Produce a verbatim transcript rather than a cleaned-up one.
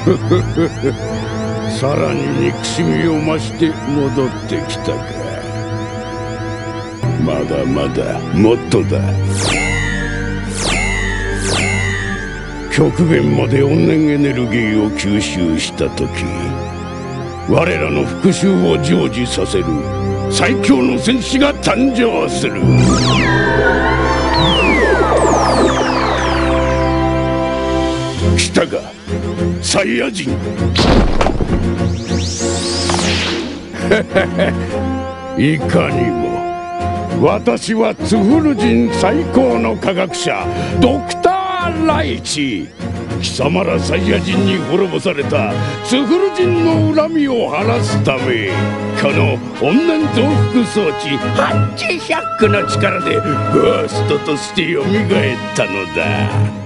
さらに憎しみを増して戻ってきたか。まだまだもっとだ。極限まで怨念エネルギーを吸収した時、我らの復讐を成就させる最強の戦士が誕生する。来たか、サイヤ人。いかにも。私はツフル人最高の科学者ドクター・ライチ。貴様らサイヤ人に滅ぼされたツフル人の恨みを晴らすため、この怨念増幅装置ハッチヒャックの力でゴーストとして蘇ったのだ。